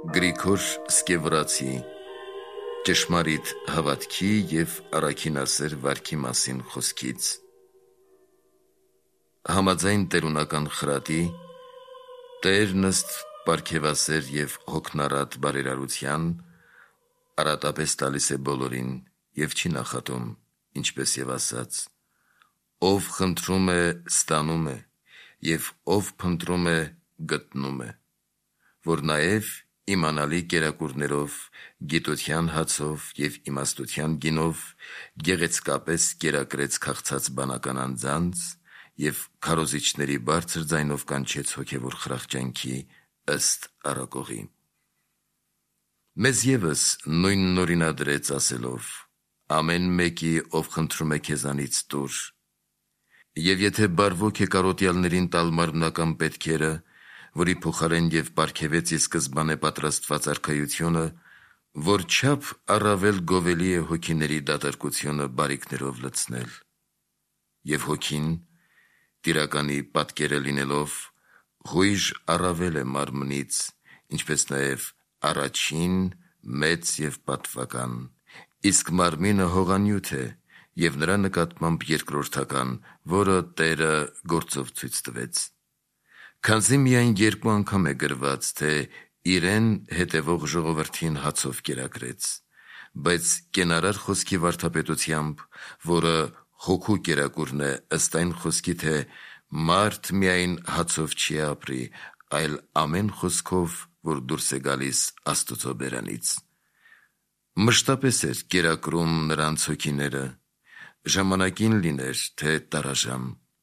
Գրիգոր Սկևրացի ճշմարիտ հավատքի և առաքինասեր վարքի մասին խոսքից։ Համաձայն տերունական խրատի, Տերն ըստ պարգևասեր և հոգնարատ բարերարության արատապես տալիս է բոլորին և չի նախատում, ինչպես և ասաց. ով խնդրում է, ստանում է, և ով փնտրում է, գտնում է, որ նաև իմանալի կերակուրներով, գիտության հացով և իմաստության գինով գեղեցկապես կերակրեց քաղցած բանական անձանց և քարոզիչների բարձր ձայնով կանչեց հոգևոր խրախճանքի ըստ առակողի։ Մեզ ևս նույնն օրինադրեց ասելով. ամեն մեկի, ով խնդրում է քեզանից տուր, և եթե բարվոք է կարոտյալներին տալ մարմնական պետքերը, որի փոխարեն և պարգևեց ի սկզբանե պատրաստված արքայությունը, որչափ առավել գովելի է հոգիների դատարկությունը բարիքներով լցնել։ Եվ հոգին, տիրականի պատկերը լինելով, հույժ առավել է մարմնից, ինչպես նաև առաջին, մեծ և պատվական, իսկ մարմինը հողանյութ է և նրա նկատմամբ երկրորդական, որը Տերը գործով ցույց տվեց։ Քանզի միայն երկու անգամ է գրված, թե իրեն հետևող ժողովրդին հացով կերակրեց, բայց կենարար խոսքի վարդապետությամբ, որը հոգու կերակուրն է, ըստ այն խոսքի, թե մարդ միայն հացով չի ապրի, այլ ամեն խոսքով, որ դուրս է գալիս Աստծո բերանից։ Մշտապես էր կերակրում նրանց հոգիները, ժամանակին լիներ, թե տարաժամ,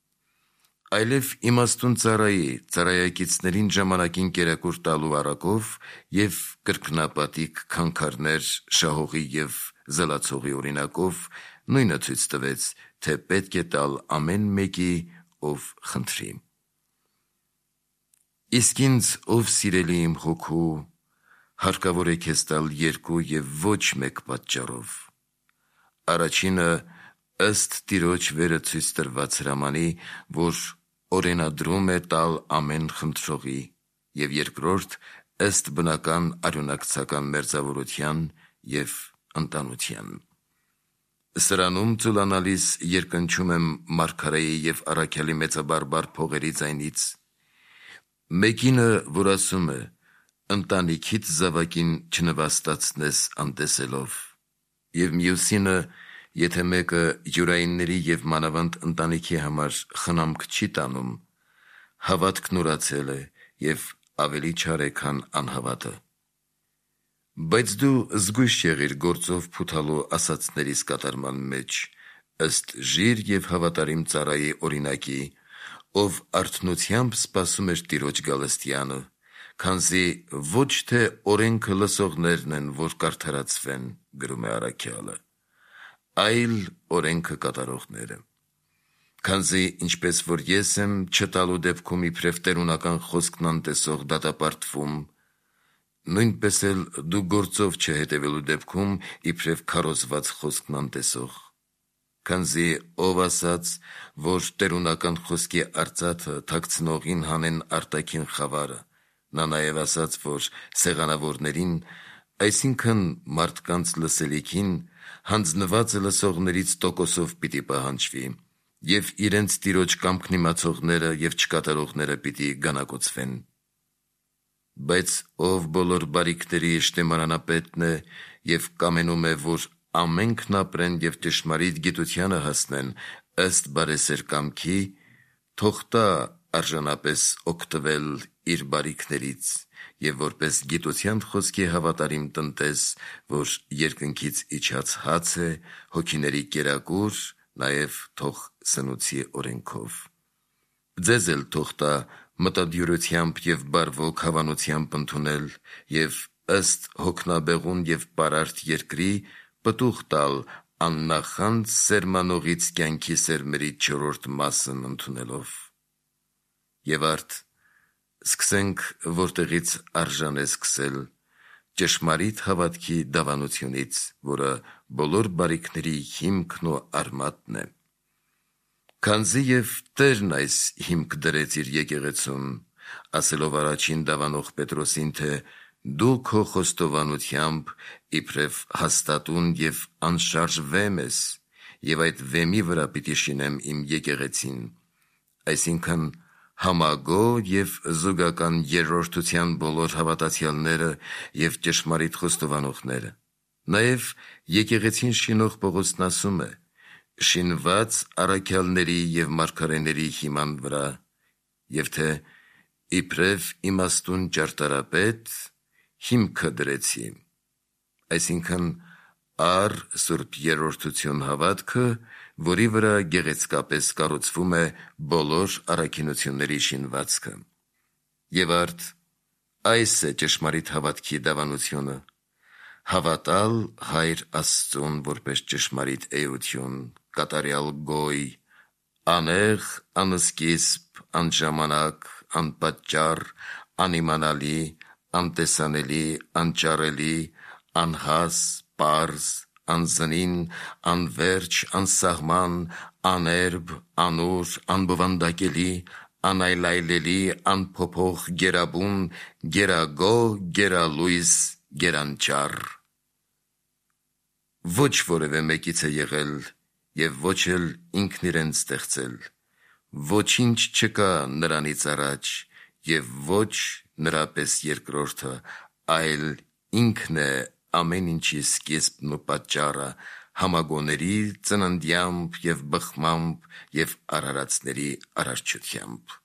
այլև իմաստուն ծառայի, ծառայակիցներին ժամանակին կերակուր տալու առակով և կրկնապատիկ քանքարներ շահողի և զլացողի օրինակով նույնը ցույց տվեց, թե պետք է տալ ամեն մեկի, ով խնդրի։ Իսկ ինձ, ով սիրելի իմ հոգու, հարկավոր է քեզ տալ երկու և ոչ մեկ պատճառով. առաջինը ըստ Տիրոջ վերը ցույց տրված հրամանի, որ օրենադրում է տալ ամեն խնդրողի, և երկրորդ ըստ բնական արյունակցական մերձավորության և ընտանության։ Սրանում ծուլանալիս երկնչում եմ մարգարեի և առաքյալի մեծաբարբար փողերի ձայնից, մեկինը, որ ասում է. ընտանիքիդ զավակին չնվաստացնես անտեսելով, և մյուսինը, եթե մեկը յուրայինների և մանավանդ ընտանիքի համար խնամք չի տանում, հավատքն ուրացել է և ավելի չար է, քան անհավատը։ Բայց դու զգույշ եղիր գործով փութալու ասացներիս կատարման մեջ, ըստ ժիր և հավատարիմ ծառայի օրինակի, ով արթնությամբ սպասում էր Տիրոջ գալստյանը, քանզի ոչ թե օրենքը լսողներն են, որ կարդարացվեն, գրում է առաքյալը, այլ օրենքը կատարողները։ Քանզի ինչպես որ ես եմ չտալու դեպքում իբրև տերունական խոսքն անտեսող դատապարտվում, նույնպես էլ դու գործով չհետևելու դեպքում իբրև քարոզված խոսքն անտեսող։ Քանզի ով ասաց, որ տերունական խոսքի արծաթը թաքցնողին հանեն արտաքին խավարը, նա նաև ասաց, որ սեղանավորներին, այսինքն մարդկանց լսելիքին, հանձնված լսողներից տոկոսով պիտի պահանջվի, և իրենց Տիրոջ կամքն իմացողները և չկատարողները պիտի գանակոծվեն։ Բայց ով բոլոր բարիքների շտեմարանապետն է և կամենում է, որ ամենքն ապրեն և ճշմարիտ գիտությանը հասնեն ըստ բարեսեր կամքի, թող տա արժանապես օգտվել իր բարիքներից և որպես գիտության խոսքի հավատարիմ տնտես, որ երկնքից իջած հաց է, հոգիների կերակուր, նաև թող սնուցի օրենքով։ Ձեզ էլ թող տա մտադյուրությամբ և բարվոք հավանությամբ ընդունել և ըստ հոգնաբեղուն և պարարտ երկրի պտուղ տալ աննախանձ սերմանողից կյանքի սերմերի չորրորդ մասն ընդունելով։ Եվ արդ, սկսենք, որտեղից արժան է սկսել, ճշմարիտ հավատքի դավանությունից, որը բոլոր բարիքների հիմքն ու արմատն է։ Քանզի և Տերն այս հիմք դրեց իր եկեղեցուն, ասելով առաջին դավանող Պետրոսին, թե Դու քո խոստովանությամբ իբրև հաստատուն և անշարժ վեմ ես, և այդ վեմի վրա պիտի շինեմ իմ եկեղեցին, այսինքն համագոր և զուգական երրորդության բոլոր հավատացյալները և ճշմարիտ խոստովանողները։ Նաև եկեղեցին շինող Պողոսն ասում է. շինված առաքյալների և մարգարեների հիման վրա, և թե իբրև իմաստուն ճարտարապետ հիմքը դրեցի, այսինքն առ սուրբ երրորդություն հավատքը, որի վրա գեղեցկապես կառուցվում է բոլոր առաքինությունների շինվածքը։ Եվ արդ այս է ճշմարիտ հավատքի դավանությունը. հավատալ Հայր Աստծուն որպես ճշմարիտ էություն, կատարյալ գոյ, անեղ, անսկիզբ, անժամանակ, անպատճառ, անիմանալի, անտեսանելի, անճարելի, անհաս, պարզ, անզնին, անվերջ, անսահման, աներբ, անուր, անբովանդակելի, անայլայլելի, անփոփոխ, գերաբուն, գերագոհ, գերալույս, գերանճառ։ Ոչ որևէ մեկից է եղել և ոչ էլ ինքն իրեն ստեղծել, ոչինչ չկա նրանից առաջ և ոչ նրա պես երկրորդը, այլ ինքն է ամեն ինչի սկիզբն ու պատճառը, համագոների ծննդյամբ և բխմամբ և արարածների արարչությամբ։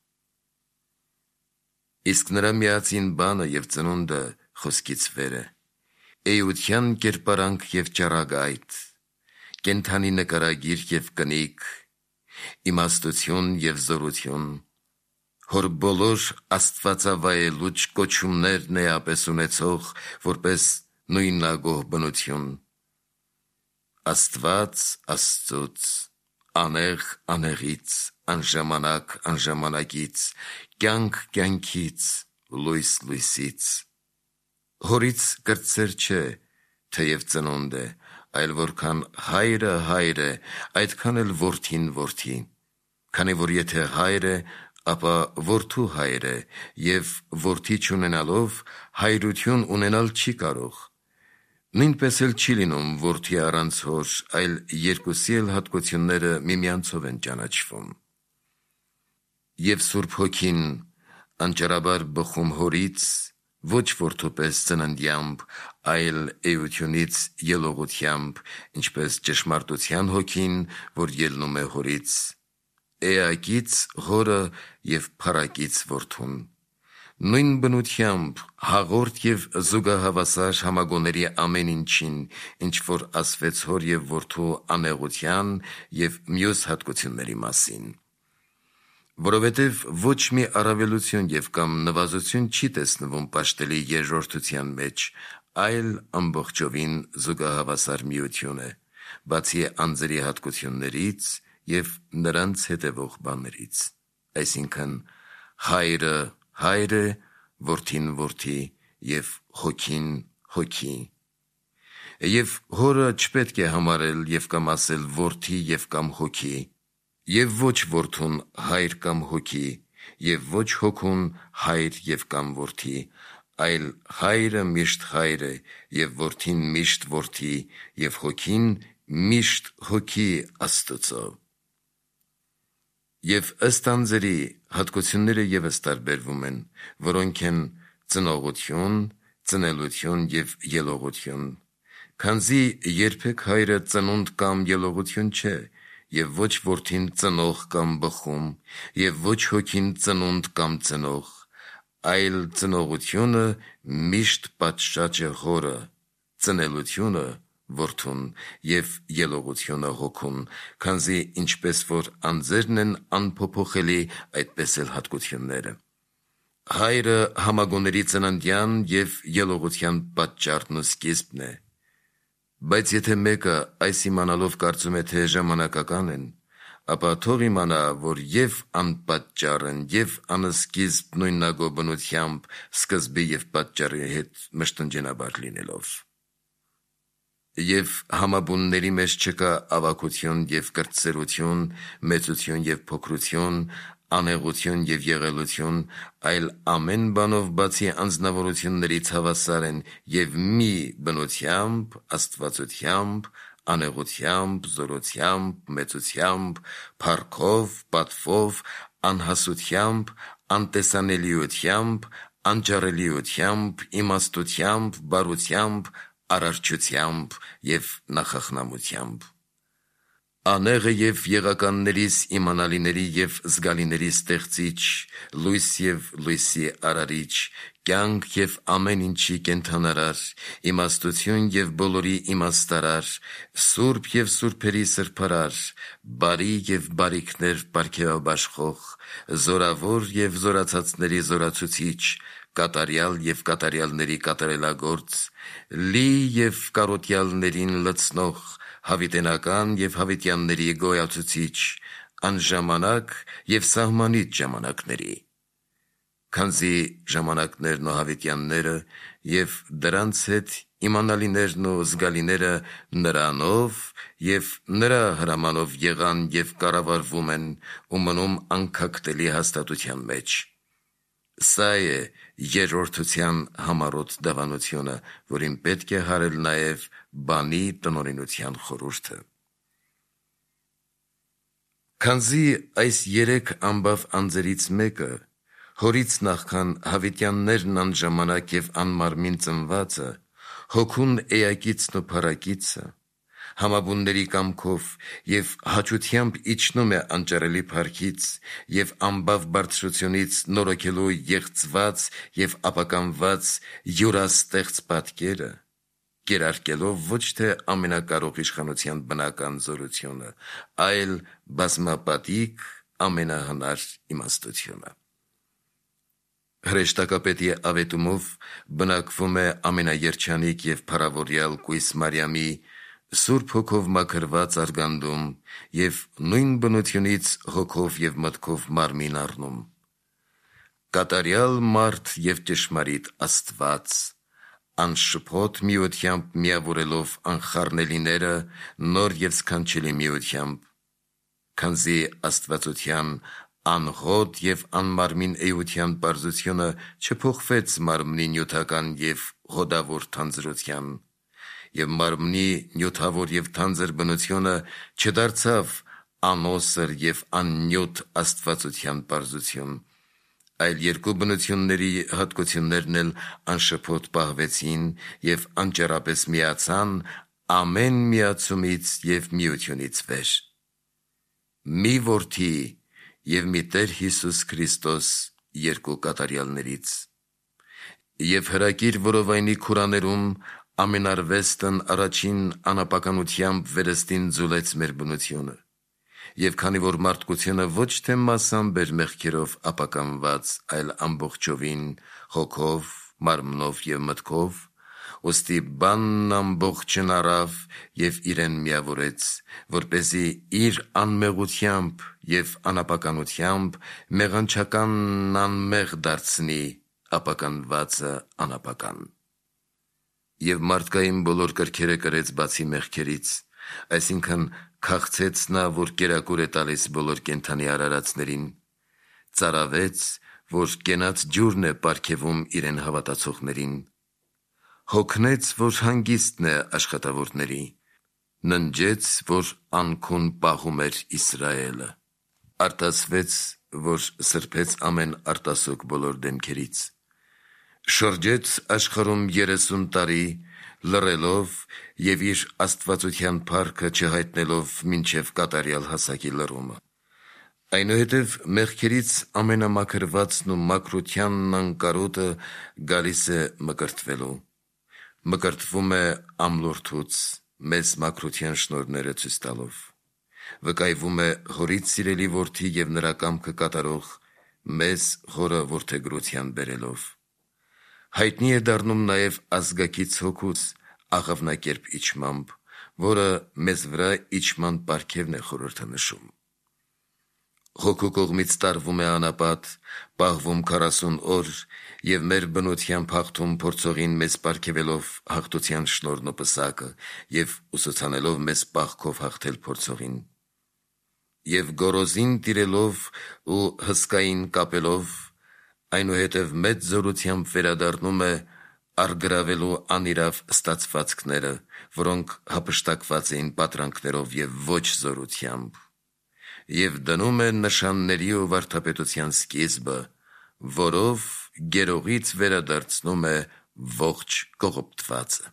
Իսկ նրա միածին բանը և ծնունդը խոսքից վեր է, էության կերպարանք և ճառագայթ, կենդանի նկարագիր և կնիկ, իմաստություն և զորություն, հոր բոլոր աստվածավայելուչ կոչումներն էապես ունեցող, որպես նույնագոհ բնություն, Աստված Աստծուց, անեղ անեղից, անժամանակ անժամանակից, կյանք կյանքից, լույս լույսից։ Հորից կրտսեր չէ, թեև ծնունդ է, այլ որքան հայրը հայր է, այդքան էլ որդին որդի, քանի որ եթե հայր է, ապա որդու հայր է, և որդի չունենալով հայրություն ունենալ չի կարող։ Նույնպես էլ չի լինում որդի առանց հոր, այլ երկուսի էլ հատկությունները միմյանցով են ճանաչվում։ Եվ Սուրբ Հոգին անճարաբար բխում հորից, ոչ որդու պես ծննդյամբ, այլ էությունից ելողությամբ, ինչպես ճշմարտության Հոգին, որ ելնում է հորից, էակից հորը և փառակից որդուն, նույն բնությամբ հաղորդ և զուգահավասար համագոների ամեն ինչին, ինչ որ ասվեց հոր և որդու անեղության և մյուս հատկությունների մասին։ Որովհետև ոչ մի առավելություն և կամ նվազություն չի տեսնվում պաշտելի երրորդության մեջ, այլ ամբողջովին զուգահավասար միություն է, բացի անձերի հատկություններից և նրանց հետևող բաներից, այսինքն հայրը հայր է, որդին որդի և հոգին հոգի։ Եվ հորը չպետք է համարել և կամ ասել որդի և կամ հոգի, և ոչ որդուն հայր կամ հոգի, և ոչ հոգուն հայր և կամ որդի, այլ հայրը միշտ հայր է, և որդին միշտ որդի, և հոգին միշտ հոգի Աստծո։ Եվ ըստ անձերի հատկությունները ևս տարբերվում են, որոնք են ծնողություն, ծնելություն և ելողություն, քանզի երբեք հայրը ծնունդ կամ ելողություն չէ, և ոչ որդին ծնող կամ բխում, և ոչ հոգին ծնունդ կամ ծնող, այլ ծնողությունը միշտ պատշաճ է հորը, ծնելությունը որդուն և ելողությունը հոգուն, քանզի ինչպես որ անձերն են անփոփոխելի, այդպես էլ հատկությունները։ Հայրը համագոների ծննդյան և ելողության պատճառն ու սկիզբն է, բայց եթե մեկը այս իմանալով կարծում է, թե ժամանակական են, ապա թող իմանա, որ և անպատճառ են, և անսկիզբ նույնագոհ բնությամբ սկզբի և պատճառի հետ մշտնջենաբար լինելով։ Եվ համաբունների մեջ չկա ավագություն և կրտսերություն, մեծություն և փոքրություն, անեղություն և եղելություն, այլ ամեն բանով բացի անձնավորություններից հավասար են և մի բնությամբ, աստվածությամբ, անեղությամբ, զորությամբ, մեծությամբ, փառքով, պատվով, անհասությամբ, անտեսանելիությամբ, անճարելիությամբ, իմաստությամբ, բարությամբ, արարչությամբ և նախախնամությամբ։ Անեղը և եղականներիս իմանալիների և զգալիների ստեղծիչ, լույս և լույսի արարիչ, կյանք և ամեն ինչի կենդանարար, իմաստություն և բոլորի իմաստարար, սուրբ և սուրբերի սրբարար, բարի և բարիքներ պարգևաբաշխող, զորավոր և զորացածների զորացուցիչ, կատարյալ և կատարյալների կատարելագործ, լի և կարոտյալներին լցնող, հավիտենական և հավիտյանների գոյացուցիչ, անժամանակ և սահմանիչ ժամանակների։ Քանզի ժամանակներն ու հավիտյանները և դրանց հետ իմանալիներն ու զգալիները նրանով և նրա հրամանով եղան և կառավարվում են ու մնում անքակտելի հաստատության մեջ։ Սա է երրորդության համառոտ դավանությունը, որին պետք է հարել նաև բանի տնօրինության խորհուրդը։ Քանզի այս երեք ամբավ անձերից մեկը, հորից նախքան հավիտյաններն անժամանակ և անմարմին ծնվածը, հոգուն էակիցն ու փառակիցը, համաբունների կամքով և հաճությամբ իջնում է անճարելի փառքից և ամբավ բարձրությունից նորոգելու եղծված և ապականված յուրաստեղծ պատկերը, կերարկելով ոչ թե ամենակարող իշխանության բնական զորությունը, այլ բազմապատիկ ամենահնար իմաստությունը։ Հրեշտակապետի ավետումով բնակվում է ամենաերջանիկ և փառավորյալ կույս Մարիամի Սուրբ Հոգով մաքրված արգանդում և նույն բնությունից հոգով և մտքով մարմին առնում։ Կատարյալ մարդ և ճշմարիտ Աստված, անշփոթ միությամբ միավորելով անխառնելիները նոր և սքանչելի միությամբ, քանզի աստվածության անհոտ և անմարմին էության պարզությունը չփոխվեց մարմնի նյութական և հոդավոր թանձրության, և մարմնի նյութավոր և թանձր բնությունը չդարձավ անոսր և աննյութ աստվածության պարզություն, այլ երկու բնությունների հատկություններն էլ անշփոթ պահվեցին և անճեռապես միացան ամեն միացումից և միությունից վեր։ Մի Որդի և մի Տեր Հիսուս Քրիստոս երկու կատարյալներից։ Եվ հրակիր որովայնի քուրաներում ամենարվեստն առաջին անապականությամբ վերստին ձուլեց մեր բնությունը, և քանի որ մարդկությունը ոչ թե մասամբ էր մեղքերով ապականված, այլ ամբողջովին հոգով, մարմնով և մտքով, ուստի բանն ամբողջն առավ և իրեն միավորեց, որպեսզի իր անմեղությամբ և անապականությամբ մեղանչականն անմեղ դարձնի, ապականվածը անապական։ Եվ մարդկային բոլոր կրքերը կրեց բացի մեղքերից, այսինքն քաղցեց նա, որ կերակուր է տալիս բոլոր կենդանի արարածներին, ծարավեց, որ կենաց ջուրն է պարգևում իրեն հավատացողներին, հոգնեց, որ հանգիստն է աշխատավորների, ննջեց, որ անքուն պահում էր Իսրայելը, արտասվեց, որ սրբեց ամեն արտասուք բոլոր դեմքերից, շրջեց աշխարհում 30 տարի, լռելով և իր աստվածության փառքը չհայտնելով մինչև կատարյալ հասակի լռումը։ Այնուհետև մեղքերից ամենամաքրվածն ու մաքրությանն անկարոտը գալիս է մկրտվելու, մկրտվում է ամլորթուց, մեզ մաքրության շնորհները ցույց տալով, վկայվում է հորից սիրելի որդի և նրա կամքը կատարող, մեզ հորը որդեգրության բերելով, հայտնի է դառնում նաև ազգակից հոգուց աղավնակերպ իջմամբ, որը մեզ վրա իջման պարգևն է խորհրդը նշում։ Հոգու կողմից տարվում է անապատ, պահվում 40 օր և մեր բնությամբ հաղթում փորձողին մեզ պարգևելով հաղթության շնորհն ու պսակը և ուսուցանելով մեզ պահքով հաղթել փորձողին։ Եվ գորոզին տիրելով ու հսկային կապելով, այնուհետև մեծ զորությամբ վերադառնում է արգրավելու անիրավ ստացվածքները, որոնք հափշտակված էին պատրանքներով և ոչ զորությամբ, և դնում է նշանների ու վարդապետության սկիզբը, որով գերողից վերադարձնում է ողջ կողոպտվածը։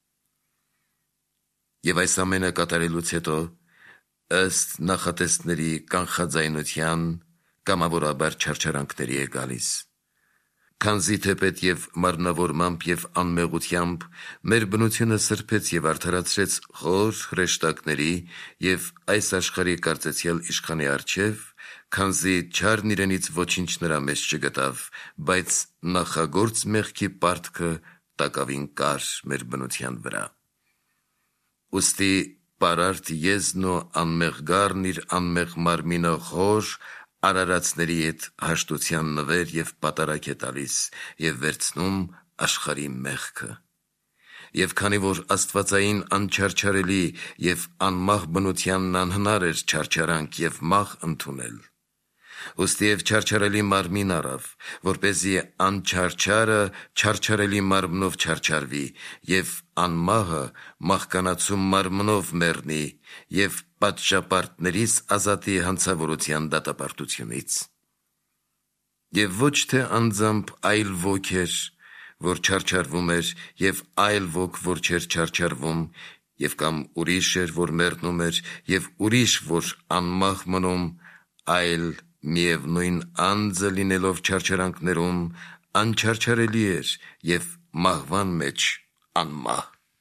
Եվ այս ամենը կատարելուց հետո, ըստ նախատեսների կանխաձայնության, կամավորաբար չարչարանքների է գալիս, քանզի թեպետ և մարմնավորմամբ և անմեղությամբ մեր բնությունը սրբեց և արդարացրեց խոր հրեշտակների և այս աշխարհի կարծեցյալ իշխանի առջև, քանզի չարն իրենից ոչինչ նրա մեջ չգտավ, բայց նախագործ մեղքի պարտքը տակավին կար մեր բնության վրա։ Ուստի պարարտ եզն ու անմեղ գառն իր անմեղ մարմինը խոր արարածների հետ հաշտության նվեր և պատարագ է տալիս և վերցնում աշխարհի մեղքը։ Եվ քանի որ աստվածային անչարչարելի և անմահ բնությանն անհնար էր չարչարանք և մահ ընդունել, ուստի և չարչարելի մարմին առավ, որպեսզի անչարչարը չարչարելի մարմնով չարչարվի, և անմահը մահկանացու մարմնով մեռնի և պատշապարտներիս ազատի հանցավորության դատապարտությունից։ Եվ ոչ թե անձամբ այլ ոք էր, որ չարչարվում էր, և այլ ոք, որ չէր չարչարվում, և կամ ուրիշ էր, որ մեռնում էր, և ուրիշ, որ անմահ մնում, այլ միևնույն անձը լինելով չարչարանքներում, անչարչարելի էր և մահվան մեջ անմահ։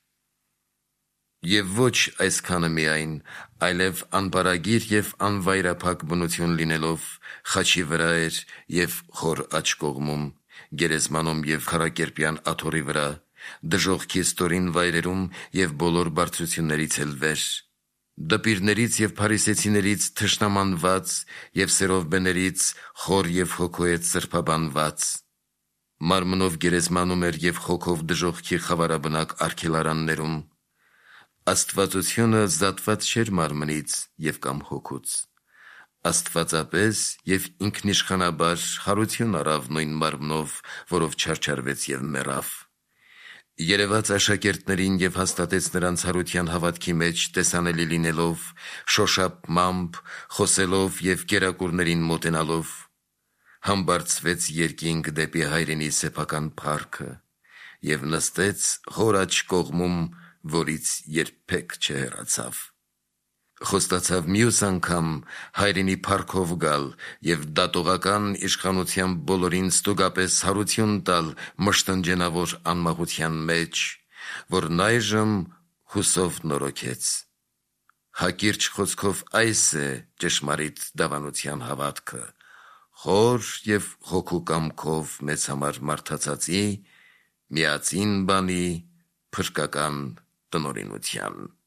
Եվ ոչ այսքանը միայն, այլև անպարագիր և անվայրափակ բնություն լինելով, խաչի վրա էր և խոր աջ կողմում, գերեզմանում և քառակերպյան աթոռի վրա, դժոխքի ստորին վայրերում և բոլոր բարձրություններից էլ վեր, դպիրներից և փարիսեցիներից թշնամանված և սերովբեներից խոր և հոգու հետ սրբաբանված, մարմնով գերեզմանում էր և հոգով դժոխքի խավարաբնակ արգելարաններում, աստվածությունը զատված չէր մարմնից և կամ հոգուց, աստվածապես և ինքնիշխանաբար հարություն առավ նույն մարմնով, որով չարչարվեց և մեռավ, երևաց աշակերտներին և հաստատեց նրանց հարության հավատքի մեջ տեսանելի լինելով, շոշափմամբ, խոսելով և կերակուրներին մոտենալով, համբարձվեց երկինք դեպի հայրենի սեփական փառքը և նստեց խոր աջ կողմում, որից երբեք չհեռացավ։ Խոստացավ մյուս անգամ հայրենի փառքով գալ և դատողական իշխանությամբ բոլորին ստուգապես հարություն տալ մշտնջենավոր անմահության մեջ, որն այժմ հուսով նորոգեց։ Հակիրճ խոսքով այս է ճշմարիտ դավանության հավատքը, խոր և հոգու կամքով մեզ համար մարդացածի, միածին բանի, փրկական տնօրինության։